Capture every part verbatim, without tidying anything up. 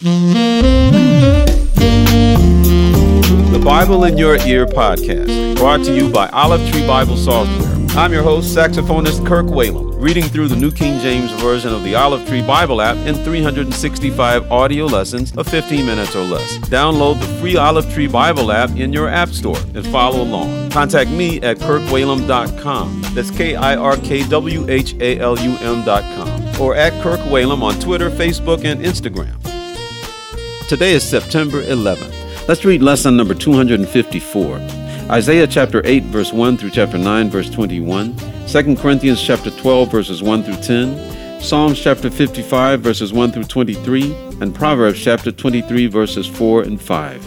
The Bible in Your Ear podcast, brought to you by Olive Tree Bible Software. I'm your host, saxophonist Kirk Whalum, reading through the New King James Version of the Olive Tree Bible app in three hundred sixty-five audio lessons of fifteen minutes or less. Download the free Olive Tree Bible app in your app store and follow along. Contact me at kirk whalum dot com. That's K I R K W H A L U M dot com. Or at Kirk Whalum on Twitter, Facebook, and Instagram. Today is September eleventh. Let's read lesson number two hundred fifty-four. Isaiah chapter eight, verse one through chapter nine, verse twenty-one. Second Corinthians chapter twelve, verses one through ten. Psalms chapter fifty-five, verses one through twenty-three. And Proverbs chapter twenty-three, verses four and five.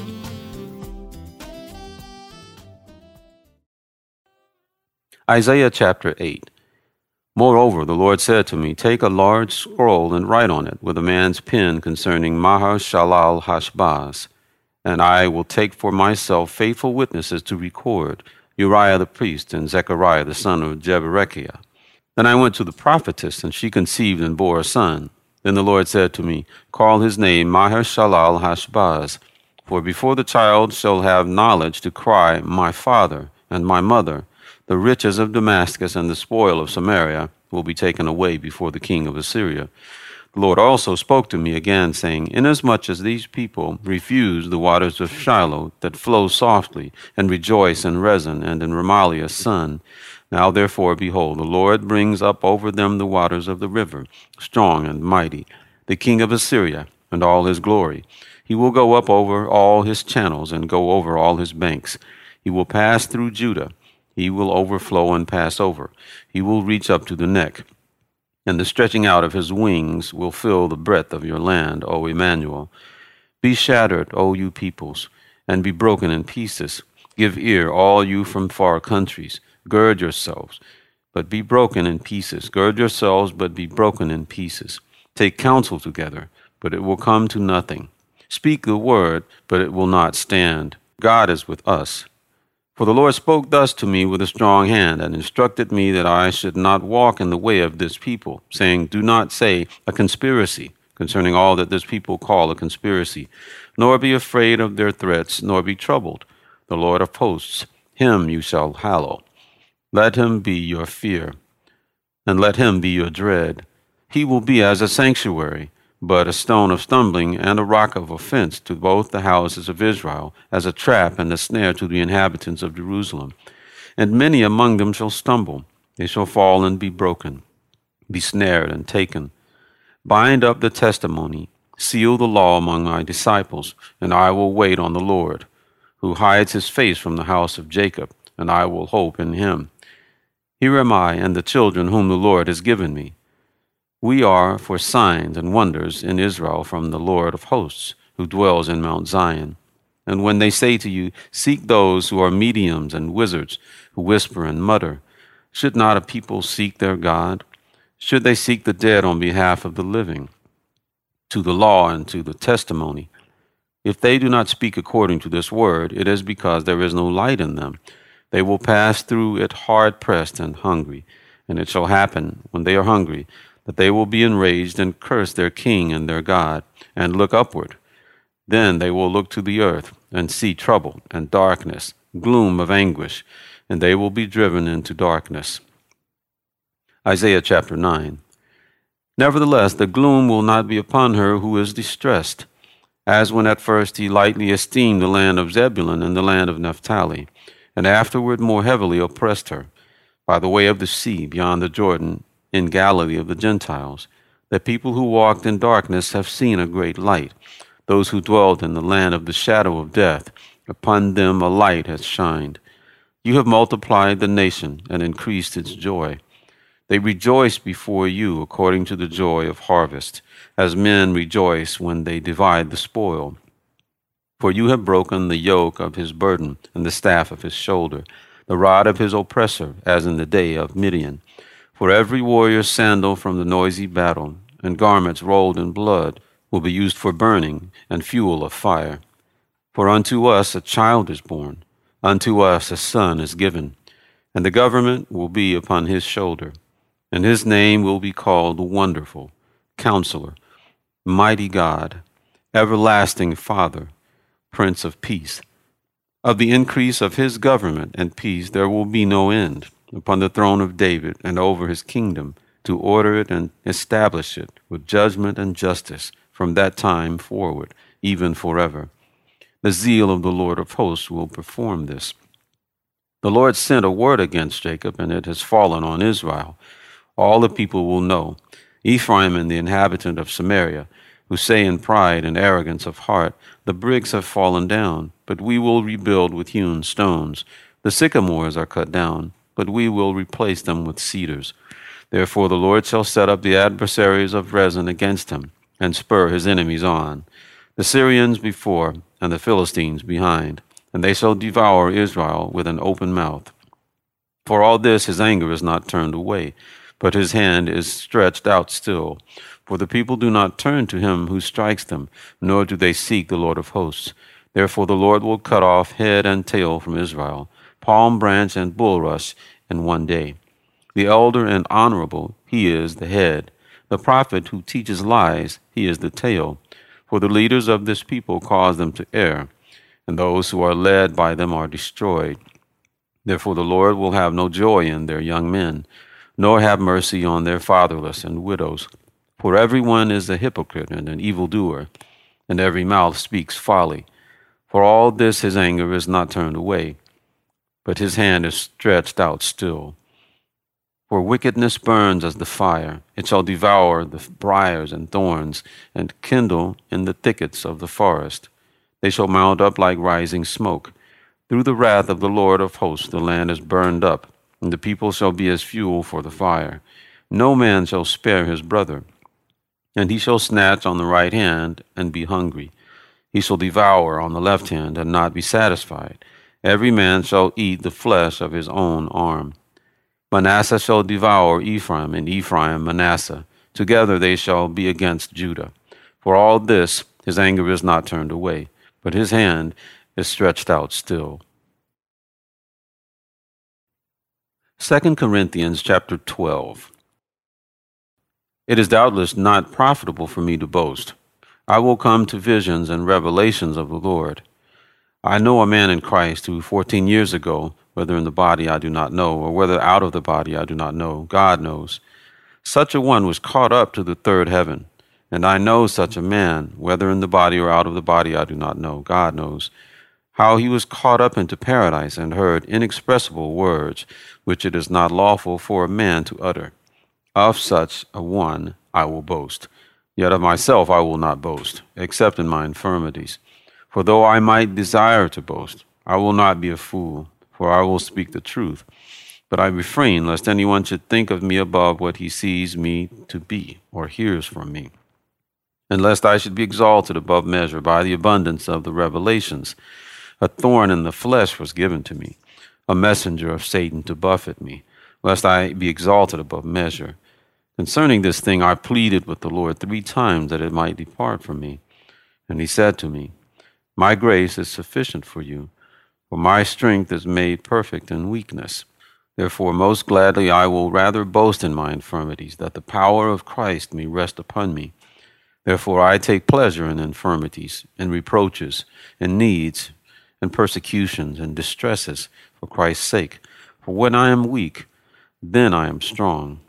Isaiah chapter eight. Moreover, the Lord said to me, Take a large scroll and write on it with a man's pen concerning Maher-shalal-hash-baz. And I will take for myself faithful witnesses to record, Uriah the priest and Zechariah the son of Jeberechiah. Then I went to the prophetess, and she conceived and bore a son. Then the Lord said to me, Call his name Maher-shalal-hash-baz, for before the child shall have knowledge to cry, My father and my mother, the riches of Damascus and the spoil of Samaria will be taken away before the king of Assyria. The Lord also spoke to me again, saying, Inasmuch as these people refuse the waters of Shiloh that flow softly, and rejoice in Rezin and in Remaliah's son, now therefore, behold, the Lord brings up over them the waters of the river, strong and mighty, the king of Assyria, and all his glory. He will go up over all his channels, and go over all his banks. He will pass through Judah. He will overflow and pass over. He will reach up to the neck. And the stretching out of his wings will fill the breadth of your land, O Emmanuel. Be shattered, O you peoples, and be broken in pieces. Give ear, all you from far countries. Gird yourselves, but be broken in pieces. Gird yourselves, but be broken in pieces. Take counsel together, but it will come to nothing. Speak the word, but it will not stand. God is with us. For the Lord spoke thus to me with a strong hand, and instructed me that I should not walk in the way of this people, saying, Do not say a conspiracy concerning all that this people call a conspiracy, nor be afraid of their threats, nor be troubled. The Lord of hosts, him you shall hallow. Let him be your fear, and let him be your dread. He will be as a sanctuary, but a stone of stumbling and a rock of offense to both the houses of Israel, as a trap and a snare to the inhabitants of Jerusalem. And many among them shall stumble. They shall fall and be broken, be snared and taken. Bind up the testimony, seal the law among my disciples, and I will wait on the Lord, who hides his face from the house of Jacob, and I will hope in him. Here am I and the children whom the Lord has given me. We are for signs and wonders in Israel from the Lord of hosts, who dwells in Mount Zion. And when they say to you, Seek those who are mediums and wizards, who whisper and mutter, should not a people seek their God? Should they seek the dead on behalf of the living? To the law and to the testimony. If they do not speak according to this word, it is because there is no light in them. They will pass through it hard-pressed and hungry. And it shall happen, when they are hungry, that they will be enraged and curse their king and their God, and look upward. Then they will look to the earth, and see trouble and darkness, gloom of anguish, and they will be driven into darkness. Isaiah chapter nine. Nevertheless, the gloom will not be upon her who is distressed, as when at first he lightly esteemed the land of Zebulun and the land of Naphtali, and afterward more heavily oppressed her, by the way of the sea beyond the Jordan, in Galilee of the Gentiles. The people who walked in darkness have seen a great light. Those who dwelled in the land of the shadow of death, upon them a light has shined. You have multiplied the nation and increased its joy. They rejoice before you according to the joy of harvest, as men rejoice when they divide the spoil. For you have broken the yoke of his burden and the staff of his shoulder, the rod of his oppressor, as in the day of Midian. For every warrior's sandal from the noisy battle, and garments rolled in blood, will be used for burning and fuel of fire. For unto us a child is born, unto us a son is given, and the government will be upon his shoulder, and his name will be called Wonderful, Counselor, Mighty God, Everlasting Father, Prince of Peace. Of the increase of his government and peace there will be no end, upon the throne of David and over his kingdom, to order it and establish it with judgment and justice from that time forward, even forever. The zeal of the Lord of hosts will perform this. The Lord sent a word against Jacob, and it has fallen on Israel. All the people will know, Ephraim and the inhabitant of Samaria, who say in pride and arrogance of heart, the bricks have fallen down, but we will rebuild with hewn stones. The sycamores are cut down, but we will replace them with cedars. Therefore the Lord shall set up the adversaries of Rezin against him, and spur his enemies on, the Syrians before, and the Philistines behind, and they shall devour Israel with an open mouth. For all this his anger is not turned away, but his hand is stretched out still. For the people do not turn to him who strikes them, nor do they seek the Lord of hosts. Therefore the Lord will cut off head and tail from Israel, palm branch and bulrush in one day. The elder and honorable, he is the head. The prophet who teaches lies, he is the tail. For the leaders of this people cause them to err, and those who are led by them are destroyed. Therefore the Lord will have no joy in their young men, nor have mercy on their fatherless and widows. For everyone is a hypocrite and an evildoer, and every mouth speaks folly. For all this his anger is not turned away, but his hand is stretched out still. For wickedness burns as the fire. It shall devour the briars and thorns, and kindle in the thickets of the forest. They shall mount up like rising smoke. Through the wrath of the Lord of hosts the land is burned up, and the people shall be as fuel for the fire. No man shall spare his brother, and he shall snatch on the right hand and be hungry. He shall devour on the left hand and not be satisfied. Every man shall eat the flesh of his own arm. Manasseh shall devour Ephraim, and Ephraim Manasseh. Together they shall be against Judah. For all this his anger is not turned away, but his hand is stretched out still. Second Corinthians chapter twelve. It is doubtless not profitable for me to boast. I will come to visions and revelations of the Lord. I know a man in Christ who fourteen years ago, whether in the body I do not know, or whether out of the body I do not know, God knows. Such a one was caught up to the third heaven. And I know such a man, whether in the body or out of the body I do not know, God knows, how he was caught up into paradise and heard inexpressible words, which it is not lawful for a man to utter. Of such a one I will boast. Yet of myself I will not boast, except in my infirmities. For though I might desire to boast, I will not be a fool, for I will speak the truth. But I refrain, lest anyone should think of me above what he sees me to be, or hears from me, and lest I should be exalted above measure by the abundance of the revelations. A thorn in the flesh was given to me, a messenger of Satan to buffet me, lest I be exalted above measure. Concerning this thing I pleaded with the Lord three times that it might depart from me. And he said to me, My grace is sufficient for you, for my strength is made perfect in weakness. Therefore most gladly I will rather boast in my infirmities, that the power of Christ may rest upon me. Therefore I take pleasure in infirmities, in reproaches, in needs, in persecutions, and distresses, for Christ's sake. For when I am weak, then I am strong.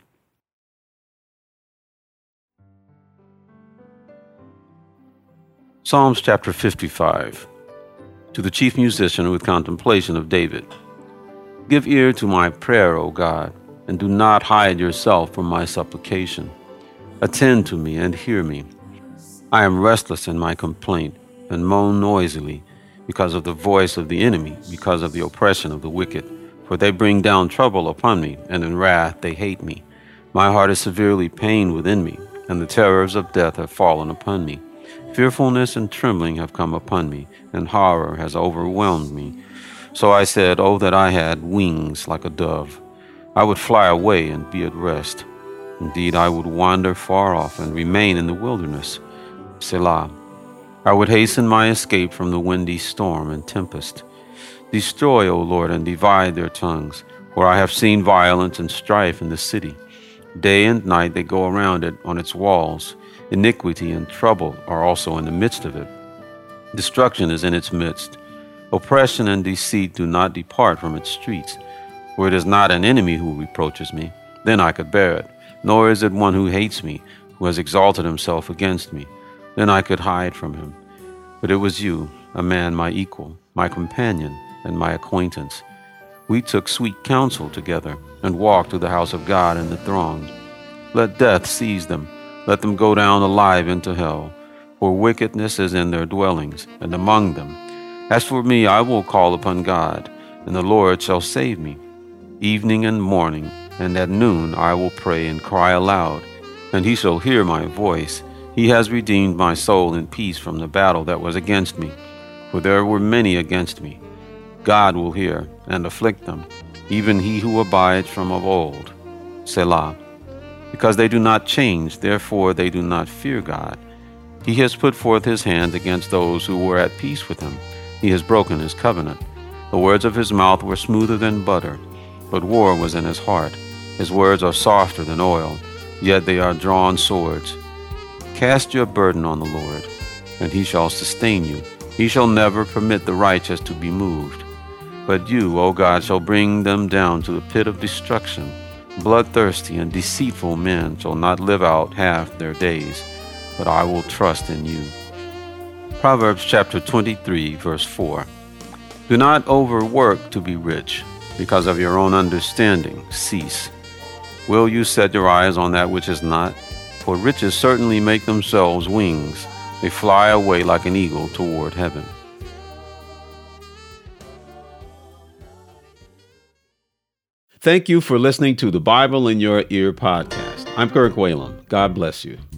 Psalms chapter fifty-five. To the chief musician with contemplation of David. Give ear to my prayer, O God, and do not hide yourself from my supplication. Attend to me and hear me. I am restless in my complaint, and moan noisily, because of the voice of the enemy, because of the oppression of the wicked. For they bring down trouble upon me, and in wrath they hate me. My heart is severely pained within me, and the terrors of death have fallen upon me. Fearfulness and trembling have come upon me, and horror has overwhelmed me. So I said, Oh, that I had wings like a dove. I would fly away and be at rest. Indeed, I would wander far off and remain in the wilderness. Selah. I would hasten my escape from the windy storm and tempest. Destroy, O Lord, and divide their tongues, for I have seen violence and strife in the city. Day and night they go around it on its walls. Iniquity and trouble are also in the midst of it. Destruction is in its midst. Oppression and deceit do not depart from its streets. For it is not an enemy who reproaches me, then I could bear it. Nor is it one who hates me, who has exalted himself against me, then I could hide from him. But it was you, a man my equal, my companion, and my acquaintance. We took sweet counsel together, and walked to the house of God in the throng. Let death seize them, let them go down alive into hell, for wickedness is in their dwellings, and among them. As for me, I will call upon God, and the Lord shall save me. Evening and morning, and at noon I will pray and cry aloud, and he shall hear my voice. He has redeemed my soul in peace from the battle that was against me, for there were many against me. God will hear and afflict them, even he who abides from of old. Selah. Because they do not change, therefore they do not fear God. He has put forth his hand against those who were at peace with him. He has broken his covenant. The words of his mouth were smoother than butter, but war was in his heart. His words are softer than oil, yet they are drawn swords. Cast your burden on the Lord, and he shall sustain you. He shall never permit the righteous to be moved. But you, O God, shall bring them down to the pit of destruction. Bloodthirsty and deceitful men shall not live out half their days, but I will trust in you. Proverbs chapter twenty-three, verse four. Do not overwork to be rich. Because of your own understanding, cease. Will you set your eyes on that which is not? For riches certainly make themselves wings. They fly away like an eagle toward heaven. Thank you for listening to the Bible in Your Ear podcast. I'm Kirk Whalum. God bless you.